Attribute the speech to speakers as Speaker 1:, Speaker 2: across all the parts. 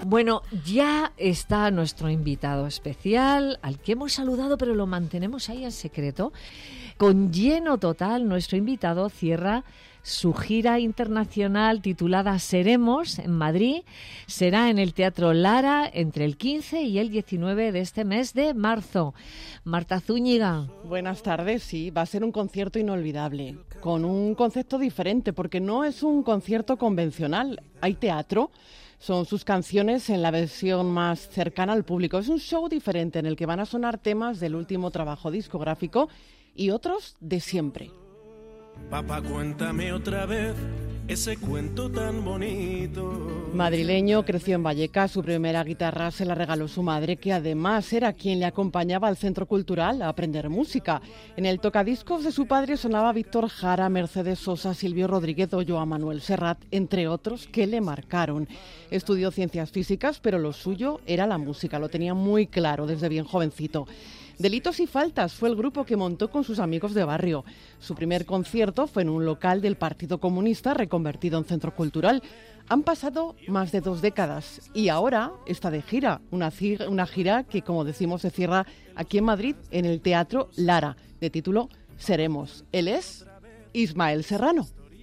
Speaker 1: Bueno, ya está nuestro invitado especial, al que hemos saludado, pero lo mantenemos ahí en secreto. Con lleno total, nuestro invitado cierra su gira internacional titulada Seremos en Madrid. Será en el Teatro Lara entre el 15 y el 19 de este mes de marzo. Marta Zúñiga.
Speaker 2: Buenas tardes, sí, va a ser un concierto inolvidable, con un concepto diferente, porque no es un concierto convencional, hay teatro. Son sus canciones en la versión más cercana al público. Es un show diferente en el que van a sonar temas del último trabajo discográfico y otros de siempre.
Speaker 3: Papá, cuéntame otra vez ese cuento tan bonito.
Speaker 2: Madrileño, creció en Vallecas, su primera guitarra se la regaló su madre, que además era quien le acompañaba al Centro Cultural a aprender música. En el tocadiscos de su padre sonaba Víctor Jara, Mercedes Sosa, Silvio Rodríguez o Joan Manuel Serrat, entre otros que le marcaron. Estudió ciencias físicas, pero lo suyo era la música, lo tenía muy claro desde bien jovencito. Delitos y Faltas fue el grupo que montó con sus amigos de barrio. Su primer concierto fue en un local del Partido Comunista reconvertido en centro cultural. Han pasado más de 2 décadas y ahora está de gira, una gira que, como decimos, se cierra aquí en Madrid en el Teatro Lara, de título Seremos. Él es Ismael Serrano.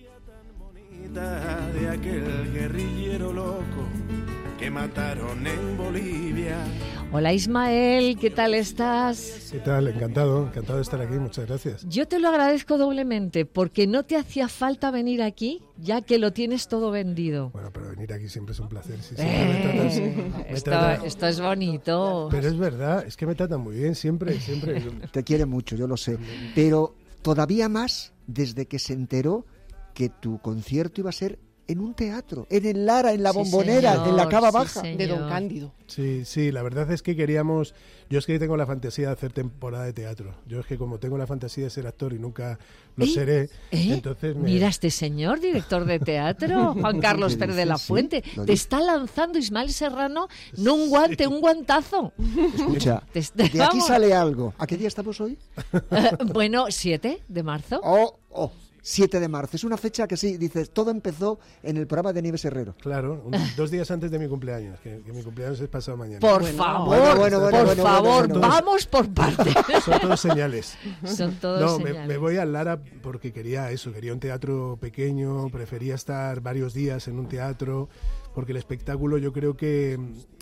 Speaker 3: De aquel guerrillero loco que mataron en Bolivia.
Speaker 1: Hola Ismael, ¿qué tal estás?
Speaker 4: ¿Qué tal? Encantado de estar aquí, muchas gracias.
Speaker 1: Yo te lo agradezco doblemente porque no te hacía falta venir aquí, ya que lo tienes todo vendido.
Speaker 4: Bueno, pero venir aquí siempre es un placer. Sí,
Speaker 1: esto es bonito.
Speaker 4: Pero es verdad, es que me tratan muy bien, siempre.
Speaker 5: Te quiere mucho, yo lo sé, pero todavía más desde que se enteró que tu concierto iba a ser en un teatro, en el Lara, en la Bombonera,
Speaker 1: señor,
Speaker 5: en la Cava Baja.
Speaker 2: De Don Cándido.
Speaker 4: Sí, la verdad es que queríamos... Yo es que tengo la fantasía de hacer temporada de teatro. Yo es que como tengo la fantasía de ser actor y nunca lo seré, entonces...
Speaker 1: Mira, este señor, director de teatro, Juan Carlos Pérez de la Fuente, te está lanzando Ismael Serrano, no un guante, un guantazo.
Speaker 5: Escucha, de aquí sale algo. ¿A qué día estamos hoy?
Speaker 1: Bueno, 7 de marzo.
Speaker 5: 7 de marzo. Es una fecha que sí, dices, todo empezó en el programa de Nieves Herrero.
Speaker 4: Claro, 2 días antes de mi cumpleaños, que mi cumpleaños es pasado mañana.
Speaker 1: Por favor, vamos por partes.
Speaker 4: Son todos señales.
Speaker 1: Señales.
Speaker 4: Me voy al Lara porque quería un teatro pequeño, prefería estar varios días en un teatro, porque el espectáculo yo creo que...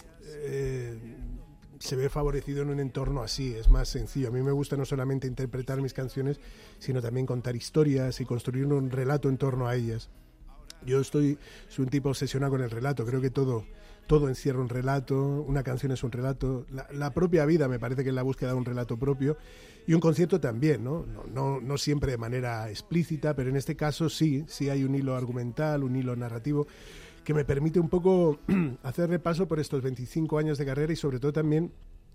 Speaker 4: se ve favorecido en un entorno así, es más sencillo. A mí me gusta no solamente interpretar mis canciones, sino también contar historias y construir un relato en torno a ellas. Yo soy un tipo obsesionado con el relato, creo que todo encierra un relato, una canción es un relato, la propia vida me parece que es la búsqueda de un relato propio, y un concierto también, no siempre de manera explícita, pero en este caso sí hay un hilo argumental, un hilo narrativo, que me permite un poco hacer repaso por estos 25 años de carrera y sobre todo también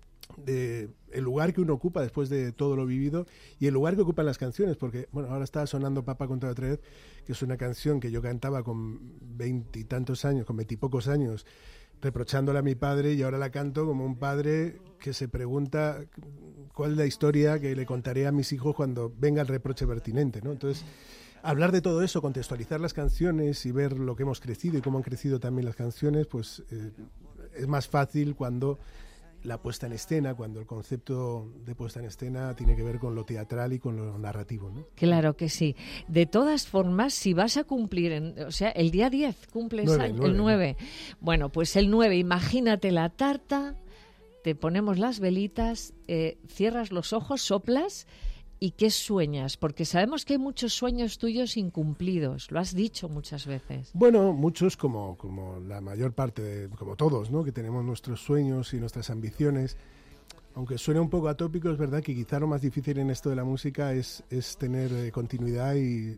Speaker 4: de el lugar que uno ocupa después de todo lo vivido y el lugar que ocupan las canciones, porque bueno, ahora está sonando Papá cuéntame otra vez, que es una canción que yo cantaba con 20 y tantos años, con 20 y pocos años, reprochándole a mi padre, y ahora la canto como un padre que se pregunta cuál es la historia que le contaré a mis hijos cuando venga el reproche pertinente, ¿no? Entonces, hablar de todo eso, contextualizar las canciones y ver lo que hemos crecido y cómo han crecido también las canciones, pues es más fácil cuando la puesta en escena, cuando el concepto de puesta en escena tiene que ver con lo teatral y con lo narrativo, ¿no?
Speaker 1: Claro que sí. De todas formas, si vas a cumplir, el día 10 cumples el 9. Bueno, pues el 9, imagínate la tarta, te ponemos las velitas, cierras los ojos, soplas. ¿Y qué sueñas? Porque sabemos que hay muchos sueños tuyos incumplidos, lo has dicho muchas veces.
Speaker 4: Bueno, muchos como la mayor parte, como todos, ¿no? Que tenemos nuestros sueños y nuestras ambiciones. Aunque suene un poco atópico, es verdad que quizá lo más difícil en esto de la música es tener continuidad y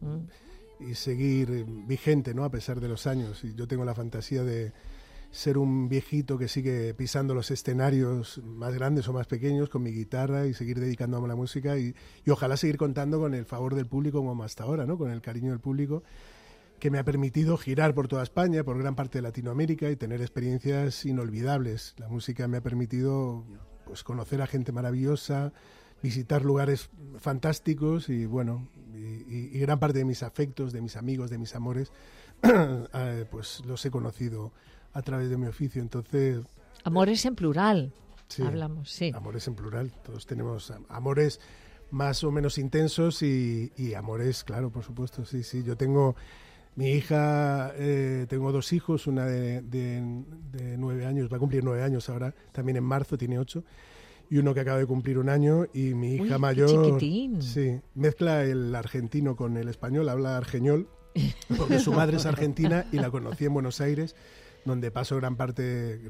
Speaker 4: seguir vigente, ¿no? A pesar de los años. Y yo tengo la fantasía de ser un viejito que sigue pisando los escenarios más grandes o más pequeños con mi guitarra y seguir dedicándome a la música y ojalá seguir contando con el favor del público como hasta ahora, ¿no? Con el cariño del público que me ha permitido girar por toda España, por gran parte de Latinoamérica y tener experiencias inolvidables. La música me ha permitido pues conocer a gente maravillosa, visitar lugares fantásticos y bueno, y gran parte de mis afectos, de mis amigos, de mis amores, pues los he conocido a través de mi oficio. Entonces...
Speaker 1: Amores en plural,
Speaker 4: sí,
Speaker 1: hablamos, sí.
Speaker 4: Amores en plural, todos tenemos amores más o menos intensos y amores, claro, por supuesto, sí, sí. Yo tengo mi hija, tengo 2 hijos, una de 9 años, va a cumplir 9 años ahora, también en marzo, tiene 8, y uno que acaba de cumplir 1 año, y mi hija mayor,
Speaker 1: chiquitín.
Speaker 4: Sí, mezcla el argentino con el español, habla argeñol, porque su madre es argentina y la conocí en Buenos Aires, donde paso gran parte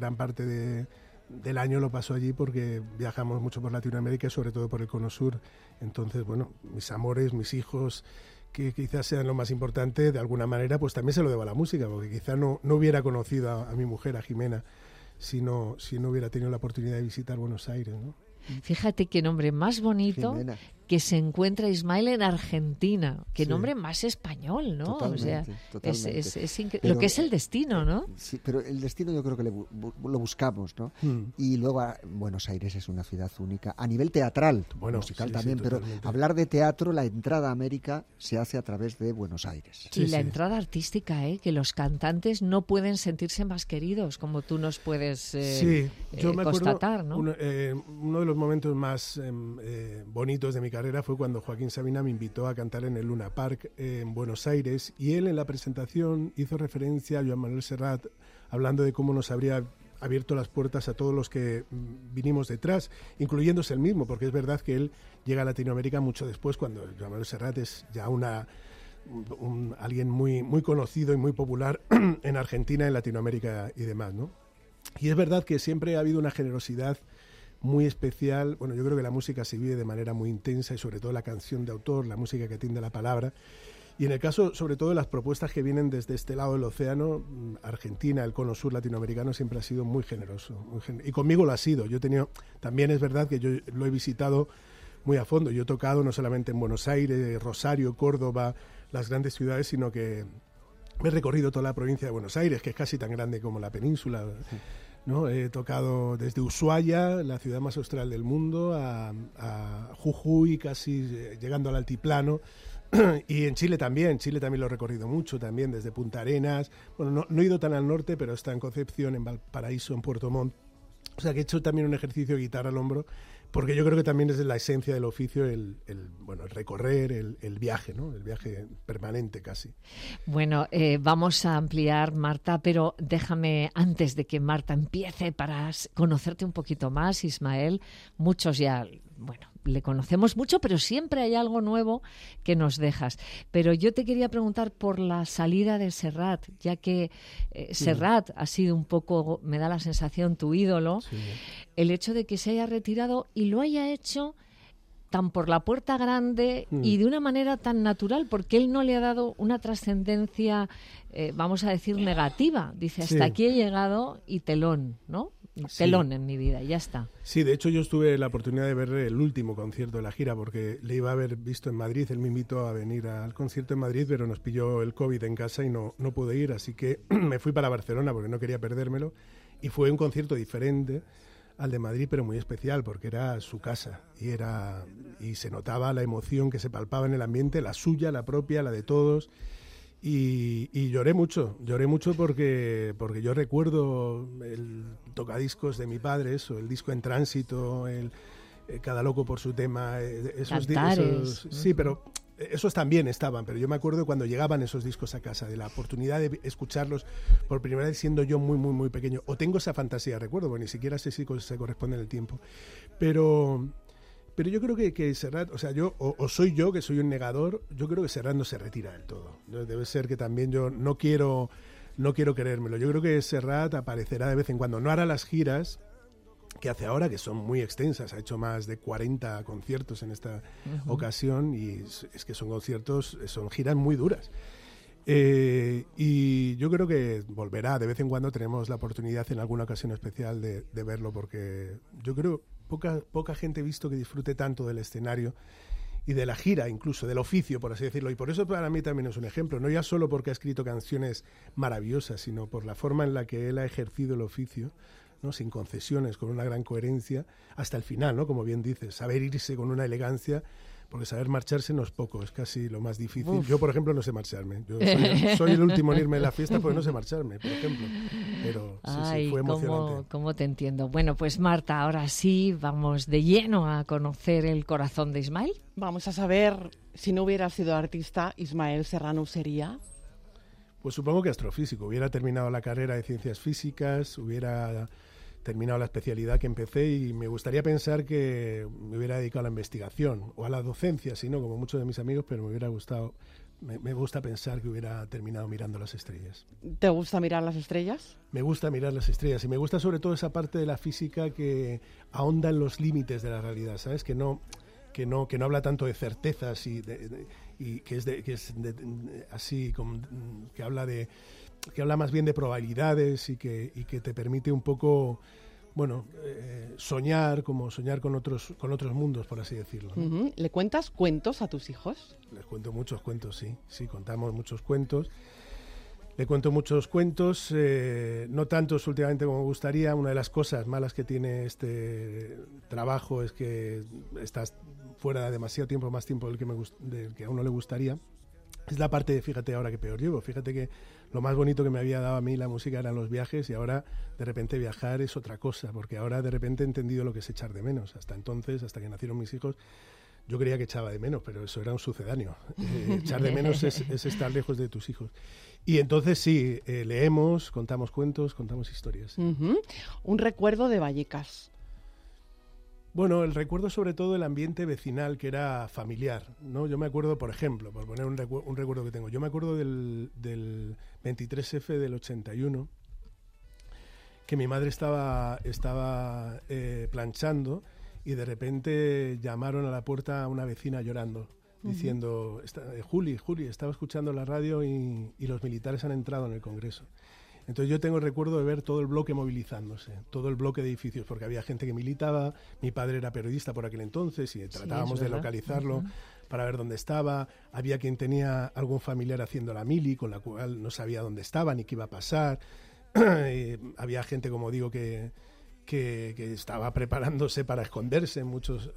Speaker 4: del año lo paso allí porque viajamos mucho por Latinoamérica y sobre todo por el Cono Sur. Entonces, bueno, mis amores, mis hijos, que quizás sean lo más importante, de alguna manera, pues también se lo debo a la música, porque quizás no hubiera conocido a mi mujer, a Jimena, si no hubiera tenido la oportunidad de visitar Buenos Aires, ¿no?
Speaker 1: Fíjate qué nombre más bonito,
Speaker 5: Jimena.
Speaker 1: que se encuentra Ismael en Argentina. Qué
Speaker 4: Sí.
Speaker 1: nombre más español, ¿no?
Speaker 5: Totalmente, totalmente.
Speaker 1: Es
Speaker 5: Pero,
Speaker 1: lo que es el destino, ¿no?
Speaker 5: Sí, pero el destino yo creo que lo buscamos, ¿no? Y luego Buenos Aires es una ciudad única a nivel teatral,
Speaker 4: Bueno,
Speaker 5: musical
Speaker 4: sí,
Speaker 5: también,
Speaker 4: sí,
Speaker 5: pero
Speaker 4: totalmente.
Speaker 5: hablar de teatro, la entrada a América se hace a través de Buenos Aires.
Speaker 1: Y la
Speaker 4: sí.
Speaker 1: entrada artística, que los cantantes no pueden sentirse más queridos, como tú nos puedes
Speaker 4: Sí, yo me acuerdo,
Speaker 1: constatar, ¿no?
Speaker 4: uno de los momentos más bonitos de mi carrera fue cuando Joaquín Sabina me invitó a cantar en el Luna Park en Buenos Aires, y él en la presentación hizo referencia a Joan Manuel Serrat, hablando de cómo nos habría abierto las puertas a todos los que vinimos detrás, incluyéndose él mismo, porque es verdad que él llega a Latinoamérica mucho después, cuando Joan Manuel Serrat es ya alguien muy, muy conocido y muy popular en Argentina, en Latinoamérica y demás, ¿no? Y es verdad que siempre ha habido una generosidad muy especial. Bueno, yo creo que la música se vive de manera muy intensa, y sobre todo la canción de autor, la música que atiende a la palabra. Y en el caso, sobre todo, de las propuestas que vienen desde este lado del océano, Argentina, el Cono Sur latinoamericano, siempre ha sido muy generoso. Y conmigo lo ha sido. También es verdad que yo lo he visitado muy a fondo. Yo he tocado no solamente en Buenos Aires, Rosario, Córdoba, las grandes ciudades, sino que he recorrido toda la provincia de Buenos Aires, que es casi tan grande como la península, ¿no? He tocado desde Ushuaia, la ciudad más austral del mundo, a Jujuy, casi llegando al altiplano. Y en Chile también lo he recorrido mucho, también desde Punta Arenas. Bueno, no he ido tan al norte, pero está en Concepción, en Valparaíso, en Puerto Montt. O sea que he hecho también un ejercicio de guitarra al hombro, porque yo creo que también es la esencia del oficio el recorrer, el viaje, ¿no? El viaje permanente casi.
Speaker 1: Bueno, vamos a ampliar, Marta, pero déjame, antes de que Marta empiece, para conocerte un poquito más, Ismael, muchos ya, bueno, le conocemos mucho, pero siempre hay algo nuevo que nos dejas. Pero yo te quería preguntar por la salida de Serrat, ya que Serrat ha sido un poco, me da la sensación, tu ídolo.
Speaker 4: Sí.
Speaker 1: El hecho de que se haya retirado y lo haya hecho tan por la puerta grande y de una manera tan natural, porque él no le ha dado una trascendencia, vamos a decir, negativa. Dice, hasta
Speaker 4: Sí.
Speaker 1: aquí he llegado y telón, ¿no? Telón en mi vida, y ya está.
Speaker 4: Sí, de hecho yo tuve la oportunidad de ver el último concierto de la gira, porque le iba a haber visto en Madrid. Él me invitó a venir al concierto en Madrid, pero nos pilló el COVID en casa y no pude ir, así que me fui para Barcelona porque no quería perdérmelo, y fue un concierto diferente al de Madrid, pero muy especial, porque era su casa y se notaba la emoción que se palpaba en el ambiente, la suya, la propia, la de todos. Y lloré mucho porque yo recuerdo el tocadiscos de mi padre, el disco En Tránsito, Cada loco por su tema,
Speaker 1: Cantares.
Speaker 4: sí, pero esos también estaban, pero yo me acuerdo cuando llegaban esos discos a casa, de la oportunidad de escucharlos por primera vez siendo yo muy, muy, muy pequeño, o tengo esa fantasía, recuerdo, bueno, ni siquiera sé si se corresponde en el tiempo, pero yo creo que Serrat, o sea, soy yo, que soy un negador, yo creo que Serrat no se retira del todo. Debe ser que también yo no quiero creérmelo. Yo creo que Serrat aparecerá de vez en cuando. No hará las giras que hace ahora, que son muy extensas. Ha hecho más de 40 conciertos en esta ocasión, y es que son giras muy duras. Y yo creo que volverá. De vez en cuando tenemos la oportunidad en alguna ocasión especial de verlo, porque yo creo poca gente he visto que disfrute tanto del escenario y de la gira, incluso del oficio, por así decirlo. Y por eso para mí también es un ejemplo, no ya solo porque ha escrito canciones maravillosas, sino por la forma en la que él ha ejercido el oficio, ¿no? Sin concesiones, con una gran coherencia hasta el final, ¿no? Como bien dices, saber irse con una elegancia, porque saber marcharse no es poco, es casi lo más difícil.
Speaker 1: Uf.
Speaker 4: Yo, por ejemplo, no sé marcharme. Yo soy el último en irme de la fiesta porque no sé marcharme, por ejemplo. Pero sí, fue emocionante.
Speaker 1: ¿Cómo te entiendo? Bueno, pues Marta, ahora sí, vamos de lleno a conocer el corazón de Ismael.
Speaker 2: Vamos a saber, si no hubiera sido artista, Ismael Serrano sería...
Speaker 4: Pues supongo que astrofísico. Hubiera terminado la carrera de ciencias físicas, hubiera terminado la especialidad que empecé y me gustaría pensar que me hubiera dedicado a la investigación o a la docencia, si no, como muchos de mis amigos, pero me hubiera gustado, me gusta pensar que hubiera terminado mirando las estrellas.
Speaker 2: ¿Te gusta mirar las estrellas?
Speaker 4: Me gusta mirar las estrellas y me gusta sobre todo esa parte de la física que ahonda en los límites de la realidad, ¿sabes? Que no habla tanto de certezas y así que habla más bien de probabilidades y que te permite un poco soñar con otros mundos, por así decirlo, ¿no?
Speaker 2: Uh-huh. ¿Le cuentas cuentos a tus hijos?
Speaker 4: Les cuento muchos cuentos, sí, contamos muchos cuentos. Le cuento muchos cuentos, no tantos últimamente como me gustaría. Una de las cosas malas que tiene este trabajo es que estás fuera demasiado tiempo, más tiempo del que a uno le gustaría. Es la parte, fíjate ahora que peor llevo. Fíjate que lo más bonito que me había dado a mí la música eran los viajes y ahora de repente viajar es otra cosa, porque ahora de repente he entendido lo que es echar de menos. Hasta entonces, hasta que nacieron mis hijos, yo creía que echaba de menos, pero eso era un sucedáneo. Echar de menos es estar lejos de tus hijos. Y entonces sí, leemos, contamos cuentos, contamos historias.
Speaker 2: Uh-huh. Un recuerdo de Vallecas.
Speaker 4: Bueno, el recuerdo sobre todo del ambiente vecinal, que era familiar, ¿no? Yo me acuerdo, por ejemplo, por poner un recuerdo que tengo, yo me acuerdo del 23F del 81, que mi madre estaba planchando y de repente llamaron a la puerta a una vecina llorando, diciendo, Juli, estaba escuchando la radio y los militares han entrado en el Congreso. Entonces yo tengo el recuerdo de ver todo el bloque movilizándose, todo el bloque de edificios, porque había gente que militaba, mi padre era periodista por aquel entonces y tratábamos de localizarlo para ver dónde estaba, había quien tenía algún familiar haciendo la mili, con la cual no sabía dónde estaba ni qué iba a pasar, había gente, como digo, que estaba preparándose para esconderse en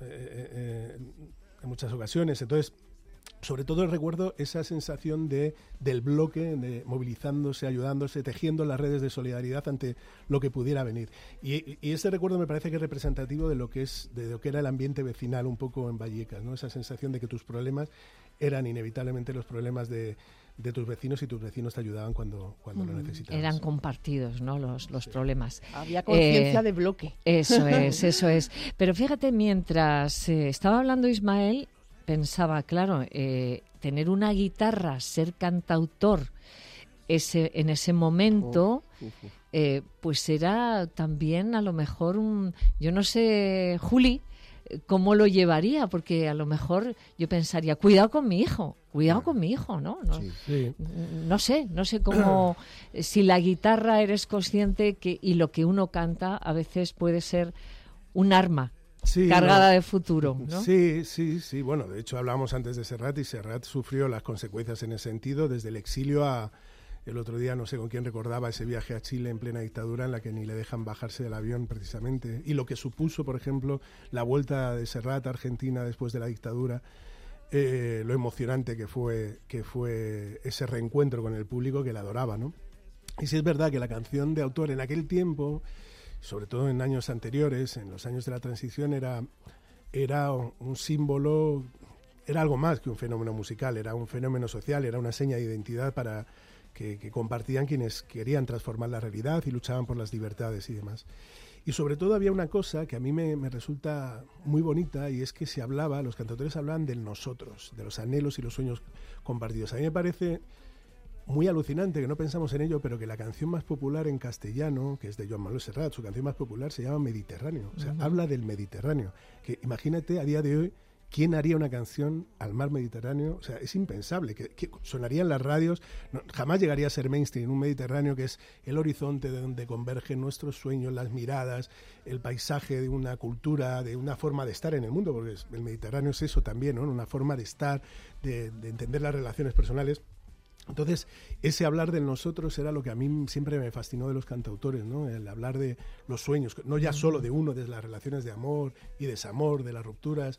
Speaker 4: muchas ocasiones. Entonces, sobre todo recuerdo esa sensación del bloque, movilizándose, ayudándose, tejiendo las redes de solidaridad ante lo que pudiera venir. Y ese recuerdo me parece que es representativo de lo que era el ambiente vecinal un poco en Vallecas, ¿no? Esa sensación de que tus problemas eran inevitablemente los problemas de tus vecinos y tus vecinos te ayudaban cuando lo necesitabas.
Speaker 1: Eran compartidos, ¿no? Los problemas.
Speaker 2: Había conciencia de bloque.
Speaker 1: Eso es. Pero fíjate, mientras estaba hablando Ismael, pensaba, claro, tener una guitarra, ser cantautor en ese momento, pues era también a lo mejor yo no sé, Juli, cómo lo llevaría, porque a lo mejor yo pensaría, cuidado con mi hijo, ¿no?
Speaker 4: Sí.
Speaker 1: No sé cómo, si la guitarra eres consciente y lo que uno canta a veces puede ser un arma. Sí, cargada de futuro, ¿no?
Speaker 4: Sí. Bueno, de hecho hablábamos antes de Serrat y Serrat sufrió las consecuencias en ese sentido, desde el exilio el otro día no sé con quién recordaba ese viaje a Chile en plena dictadura en la que ni le dejan bajarse del avión precisamente, y lo que supuso, por ejemplo, la vuelta de Serrat a Argentina después de la dictadura, lo emocionante que fue ese reencuentro con el público que le adoraba, ¿no? Y sí es verdad que la canción de autor en aquel tiempo, sobre todo en años anteriores, en los años de la transición, era un símbolo, era algo más que un fenómeno musical, era un fenómeno social, era una seña de identidad para que compartían quienes querían transformar la realidad y luchaban por las libertades y demás. Y sobre todo había una cosa que a mí me resulta muy bonita, y es que los cantautores hablaban del nosotros, de los anhelos y los sueños compartidos. A mí me parece muy alucinante, que no pensamos en ello, pero que la canción más popular en castellano, que es de Joan Manuel Serrat, su canción más popular se llama Mediterráneo, o sea, habla del Mediterráneo, que imagínate a día de hoy, ¿quién haría una canción al mar Mediterráneo? O sea, es impensable, que sonaría en las radios, jamás llegaría a ser mainstream, un Mediterráneo que es el horizonte de donde convergen nuestros sueños, las miradas, el paisaje de una cultura, de una forma de estar en el mundo, porque el Mediterráneo es eso también, ¿no? Una forma de estar, de entender las relaciones personales. Entonces, ese hablar de nosotros era lo que a mí siempre me fascinó de los cantautores, ¿no? El hablar de los sueños, no ya solo de uno, de las relaciones de amor y desamor, de las rupturas,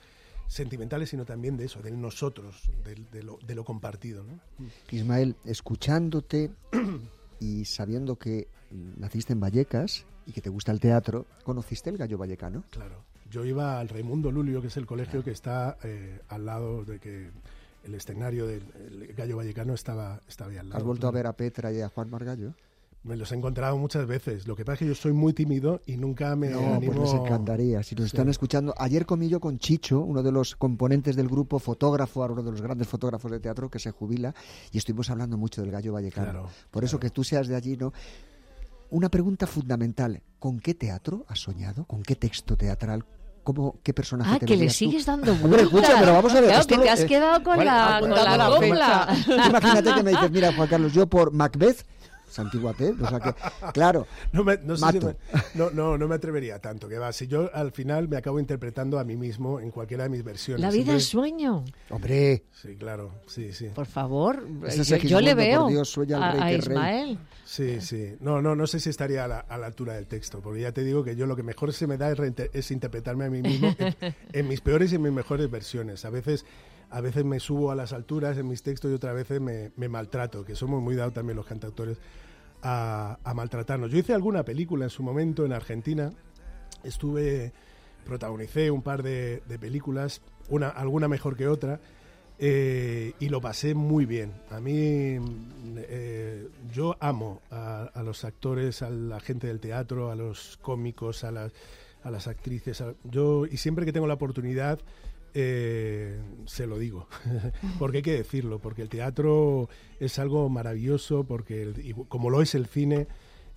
Speaker 4: sentimentales, sino también de eso, del nosotros, de lo compartido, ¿no?
Speaker 5: Ismael, escuchándote y sabiendo que naciste en Vallecas y que te gusta el teatro, ¿conociste el Gallo Vallecano?
Speaker 4: Claro. Yo iba al Raimundo Lulio, que es el colegio que está al lado de que el escenario del Gallo Vallecano estaba ahí al lado.
Speaker 5: ¿Has vuelto a ver a Petra y a Juan Margallo?
Speaker 4: Me los he encontrado muchas veces. Lo que pasa es que yo soy muy tímido y nunca me animo...
Speaker 5: Pues les encantaría. Si nos están escuchando... Ayer comí yo con Chicho, uno de los componentes del grupo, fotógrafo, uno de los grandes fotógrafos de teatro que se jubila, y estuvimos hablando mucho del Gallo Vallecano.
Speaker 4: Claro,
Speaker 5: Por eso que tú seas de allí, ¿no? Una pregunta fundamental. ¿Con qué teatro has soñado? ¿Con qué texto teatral? ¿Qué personaje te
Speaker 1: que le
Speaker 5: verías tú?
Speaker 1: sigues dando vueltas.
Speaker 5: Hombre, escucha, pero vamos a ver.
Speaker 1: Claro,
Speaker 5: esto
Speaker 1: que te has quedado con la copla.
Speaker 5: Imagínate que me dices, mira, Juan Carlos, yo por Macbeth, santiguate, o sea que, claro,
Speaker 4: no me atrevería tanto, que va. Si yo al final me acabo interpretando a mí mismo en cualquiera de mis versiones.
Speaker 1: La vida es sueño.
Speaker 5: Hombre.
Speaker 4: Sí, claro, sí.
Speaker 1: Por favor,
Speaker 5: Ese
Speaker 1: yo le veo
Speaker 5: por Dios, soy el rey
Speaker 1: a
Speaker 5: que
Speaker 1: Ismael.
Speaker 4: Rey. Sí. No sé si estaría a la altura del texto, porque ya te digo que yo lo que mejor se me da es interpretarme a mí mismo en mis peores y en mis mejores versiones. A veces me subo a las alturas en mis textos y otras veces me maltrato, que somos muy dados también los cantautores a maltratarnos. Yo hice alguna película en su momento en Argentina, protagonicé un par de películas, alguna mejor que otra, y lo pasé muy bien. A mí, yo amo a los actores, a la gente del teatro, a los cómicos, a las actrices. Y siempre que tengo la oportunidad, se lo digo, porque hay que decirlo, porque el teatro es algo maravilloso, porque como lo es el cine,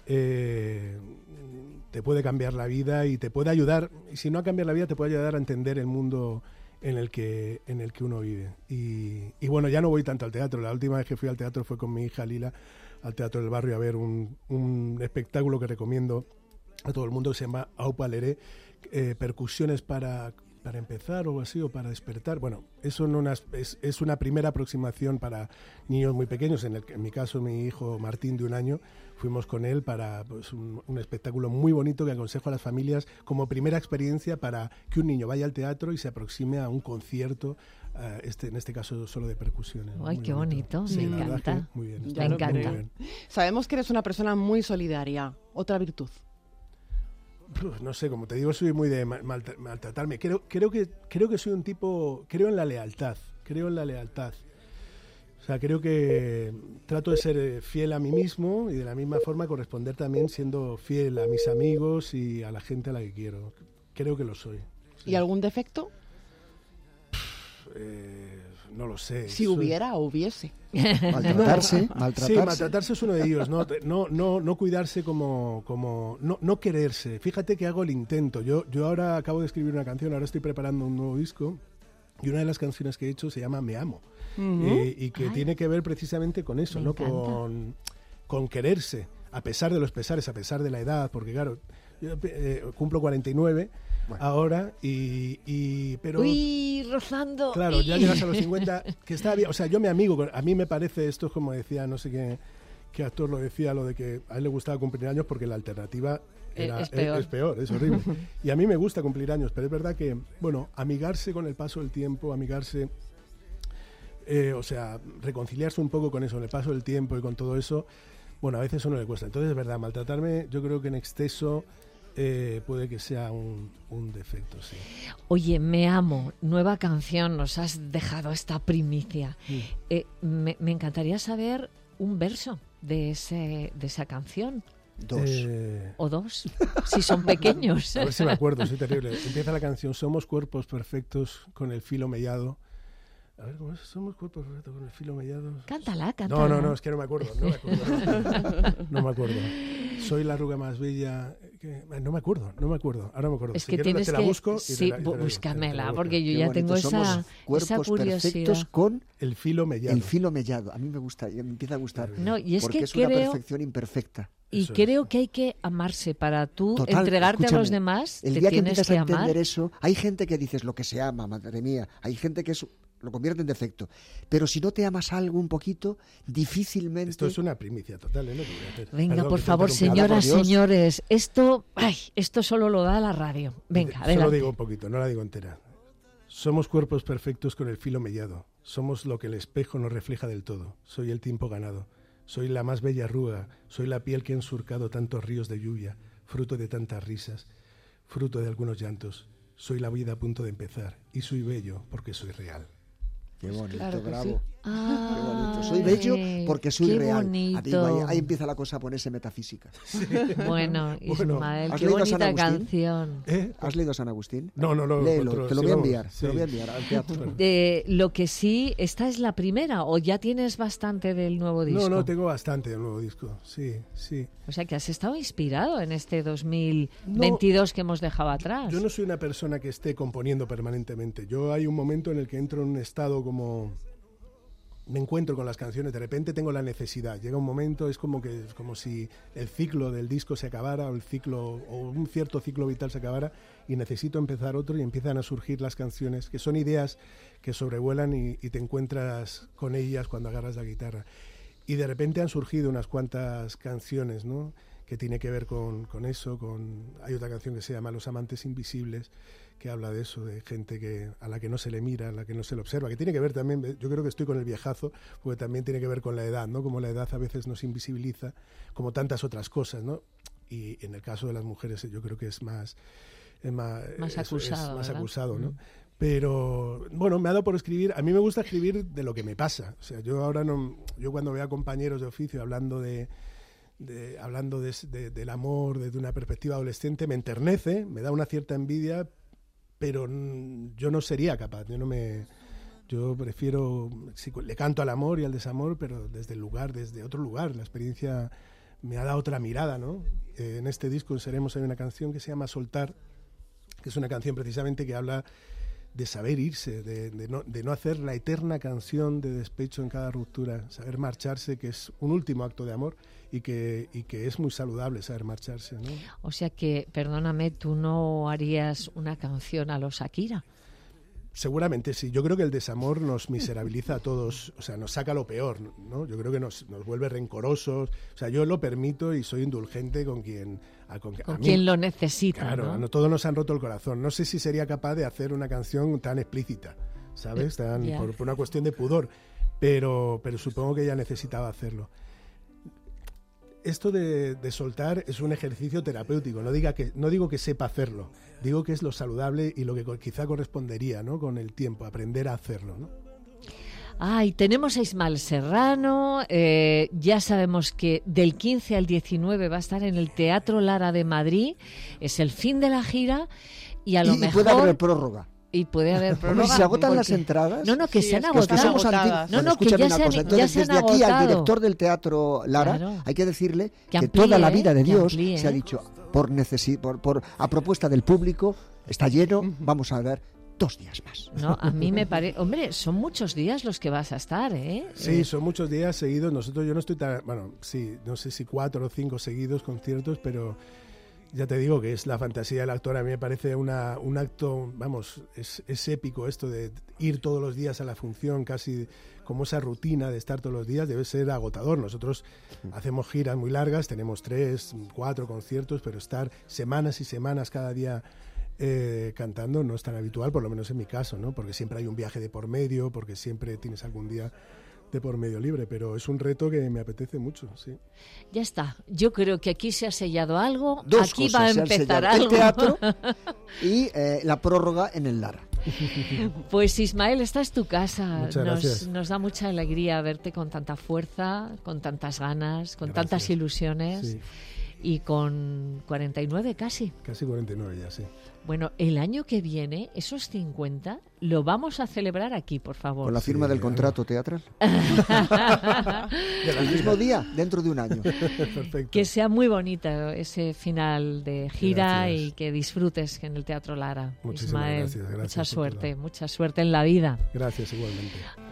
Speaker 4: te puede cambiar la vida y te puede ayudar, y si no a cambiar la vida, te puede ayudar a entender el mundo en el que uno vive. Y bueno, ya no voy tanto al teatro. La última vez que fui al teatro fue con mi hija Lila, al Teatro del Barrio, a ver un espectáculo que recomiendo a todo el mundo, que se llama Aupa Leré, percusiones para empezar o así, o para despertar. Bueno, eso es una primera aproximación para niños muy pequeños. En mi caso, mi hijo Martín, de 1 año, fuimos con él para un espectáculo muy bonito que aconsejo a las familias como primera experiencia para que un niño vaya al teatro y se aproxime a un concierto, en este caso solo de percusiones.
Speaker 1: Ay,
Speaker 4: muy
Speaker 1: qué bonito,
Speaker 4: Sí,
Speaker 1: me encanta.
Speaker 4: Muy bien,
Speaker 1: Me encanta.
Speaker 4: muy bien.
Speaker 2: Sabemos que eres una persona muy solidaria. ¿Otra virtud?
Speaker 4: No sé, como te digo, soy muy de maltratarme. Creo que soy un tipo, creo en la lealtad. O sea, creo que trato de ser fiel a mí mismo y de la misma forma corresponder también siendo fiel a mis amigos y a la gente a la que quiero. Creo que lo soy. Sí.
Speaker 2: ¿Y algún defecto?
Speaker 4: No lo sé.
Speaker 2: Si hubiera o hubiese.
Speaker 5: Maltratarse.
Speaker 4: Sí, maltratarse es uno de ellos. No cuidarse no quererse. Fíjate que hago el intento. Yo ahora acabo de escribir una canción, ahora estoy preparando un nuevo disco y una de las canciones que he hecho se llama Me Amo. Y que tiene que ver precisamente con eso, ¿no? Con quererse, a pesar de los pesares, a pesar de la edad, porque claro, yo cumplo 49 ahora pero
Speaker 1: uy, rozando.
Speaker 4: Claro, ya llegas a los 50, que está bien. O sea, yo me amigo, a mí me parece, esto es como decía, no sé qué actor lo decía, lo de que a él le gustaba cumplir años porque la alternativa es peor, es horrible. Y a mí me gusta cumplir años, pero es verdad que, bueno, amigarse con el paso del tiempo, o sea, reconciliarse un poco con eso, con el paso del tiempo y con todo eso, bueno, a veces eso no le cuesta. Entonces, es verdad, maltratarme, yo creo que en exceso puede que sea un defecto, sí.
Speaker 1: Oye, Me Amo, nueva canción, nos has dejado esta primicia. Me encantaría saber un verso de esa canción.
Speaker 5: 2.
Speaker 1: O 2, si son pequeños.
Speaker 4: A ver si me acuerdo, soy terrible. Empieza la canción: somos cuerpos perfectos con el filo mellado. A ver, ¿cómo es? Somos cuerpos perfectos con el filo mellado.
Speaker 1: Cántala.
Speaker 4: No, es que no me acuerdo. No me acuerdo. Soy la arruga más bella. No me acuerdo. Ahora me acuerdo.
Speaker 1: Es
Speaker 4: si
Speaker 1: que tienes
Speaker 4: te la busco.
Speaker 1: Sí, búscamela, porque yo ya tengo esa curiosidad.
Speaker 5: Perfectos con
Speaker 4: el filo mellado.
Speaker 5: El filo mellado. A mí me gusta, me empieza a gustar.
Speaker 1: No, y es
Speaker 5: porque
Speaker 1: que
Speaker 5: es una perfección imperfecta.
Speaker 1: Y creo que hay que amarse para tú entregarte a los demás.
Speaker 5: El día que empiezas a entender eso, hay gente que dices lo que se ama, madre mía. Hay gente que lo convierte en defecto. Pero si no te amas algo un poquito, difícilmente...
Speaker 4: Esto es una primicia total, ¿eh? Lo que voy a hacer.
Speaker 1: Venga,
Speaker 4: Perdón,
Speaker 1: por favor, señoras, señores, esto solo lo da la radio. Venga, adelante.
Speaker 4: Solo digo un poquito, no la digo entera. Somos cuerpos perfectos con el filo mellado. Somos lo que el espejo no refleja del todo. Soy el tiempo ganado. Soy la más bella arruga. Soy la piel que han surcado tantos ríos de lluvia, fruto de tantas risas, fruto de algunos llantos. Soy la vida a punto de empezar y soy bello porque soy real.
Speaker 5: Qué bonito,
Speaker 2: claro que
Speaker 5: bravo.
Speaker 2: sí.
Speaker 5: Qué bonito. Soy bello porque soy
Speaker 1: qué
Speaker 5: real.
Speaker 1: bonito.
Speaker 5: Ahí empieza la cosa a ponerse metafísica.
Speaker 1: Bueno, Ismael,
Speaker 5: ¿has
Speaker 1: qué
Speaker 5: leído a San
Speaker 1: bonita
Speaker 5: Agustín?
Speaker 1: canción.
Speaker 5: ¿Has leído a San Agustín?
Speaker 4: No.
Speaker 5: Léelo, te lo voy a enviar.
Speaker 4: Sí.
Speaker 5: Te lo voy a enviar al teatro.
Speaker 1: Lo que sí, ¿esta es la primera o ya tienes bastante del nuevo disco?
Speaker 4: No, tengo bastante del nuevo disco. Sí.
Speaker 1: O sea, que has estado inspirado en este 2022 que hemos dejado atrás.
Speaker 4: Yo no soy una persona que esté componiendo permanentemente. Yo hay un momento en el que entro en un estado como... Me encuentro con las canciones, de repente tengo la necesidad. Llega un momento, es como si el ciclo del disco se acabara, o un cierto ciclo vital se acabara, y necesito empezar otro, y empiezan a surgir las canciones, que son ideas que sobrevuelan y te encuentras con ellas cuando agarras la guitarra. Y de repente han surgido unas cuantas canciones, ¿no?, que tiene que ver con eso. Hay otra canción que se llama Los amantes invisibles, que habla de eso, de gente a la que no se le mira, a la que no se le observa, que tiene que ver también, yo creo que estoy con el viejazo, porque también tiene que ver con la edad, ¿no? Como la edad a veces nos invisibiliza, como tantas otras cosas, ¿no? Y en el caso de las mujeres yo creo que es más acusado, ¿no? Pero, bueno, me ha dado por escribir. A mí me gusta escribir de lo que me pasa. O sea, yo cuando veo a compañeros de oficio hablando del amor desde una perspectiva adolescente, me enternece, me da una cierta envidia, pero yo no sería capaz. Yo prefiero, le canto al amor y al desamor, pero desde otro lugar. La experiencia me ha dado otra mirada, ¿no? En este disco en Seremos hay una canción que se llama Soltar, que es una canción precisamente que habla de saber irse, de no hacer la eterna canción de despecho en cada ruptura, saber marcharse, que es un último acto de amor y que es muy saludable saber marcharse, ¿no?
Speaker 1: O sea que, perdóname, ¿tú no harías una canción a los Shakira?
Speaker 4: Seguramente sí. Yo creo que el desamor nos miserabiliza a todos, o sea, nos saca lo peor, ¿no? Yo creo que nos vuelve rencorosos. O sea, yo lo permito y soy indulgente con quien
Speaker 1: lo necesita.
Speaker 4: Claro,
Speaker 1: ¿no?
Speaker 4: Todos nos han roto el corazón. No sé si sería capaz de hacer una canción tan explícita, ¿sabes? Por una cuestión de pudor, pero supongo que ella necesitaba hacerlo. Esto de soltar es un ejercicio terapéutico. No digo que sepa hacerlo, digo que es lo saludable y lo que quizá correspondería, ¿no?, con el tiempo, aprender a hacerlo, ¿no?
Speaker 1: Y tenemos a Ismael Serrano. Ya sabemos que del 15 al 19 va a estar en el Teatro Lara de Madrid. Es el fin de la gira y a lo mejor...
Speaker 5: Y puede haber prórroga.
Speaker 1: Y puede haber prórroga.
Speaker 5: ¿Se agotan las entradas?
Speaker 1: No, que se han agotado.
Speaker 5: Que ya se han agotado. Entonces, desde aquí al director del Teatro Lara, hay que decirle que toda la vida de Dios se ha dicho, a propuesta del público, está lleno, vamos a ver 2 días más.
Speaker 1: No, a mí me parece... Hombre, son muchos días los que vas a estar, ¿eh?
Speaker 4: Sí, son muchos días seguidos. Yo no estoy tan... Bueno, sí, no sé si 4 o 5 seguidos conciertos, pero... Ya te digo que es la fantasía del actor. A mí me parece un acto, vamos, es épico esto de ir todos los días a la función, casi como esa rutina de estar todos los días, debe ser agotador. Nosotros hacemos giras muy largas, tenemos 3, 4 conciertos, pero estar semanas y semanas cada día cantando no es tan habitual, por lo menos en mi caso, ¿no? Porque siempre hay un viaje de por medio, porque siempre tienes algún día de por medio libre, pero es un reto que me apetece mucho, sí.
Speaker 1: Ya está. Yo creo que aquí se ha sellado algo.
Speaker 5: 2
Speaker 1: aquí
Speaker 5: cosas,
Speaker 1: va a empezar algo.
Speaker 5: El teatro y la prórroga en el Lara.
Speaker 1: Pues Ismael, esta es tu casa.
Speaker 4: Muchas gracias.
Speaker 1: Nos da mucha alegría verte con tanta fuerza, con tantas ganas, con tantas ilusiones.
Speaker 4: Sí.
Speaker 1: Y con 49 casi.
Speaker 4: Casi 49 ya, sí.
Speaker 1: Bueno, el año que viene, esos 50, lo vamos a celebrar aquí, por favor.
Speaker 5: Con la firma del contrato teatral. El mismo día, dentro de un año.
Speaker 4: Perfecto.
Speaker 1: Que sea muy bonito ese final de gira.
Speaker 4: Gracias.
Speaker 1: Y que disfrutes en el Teatro Lara.
Speaker 4: Muchísimas
Speaker 1: Ismael,
Speaker 4: gracias.
Speaker 1: mucha suerte en la vida.
Speaker 4: Gracias, igualmente.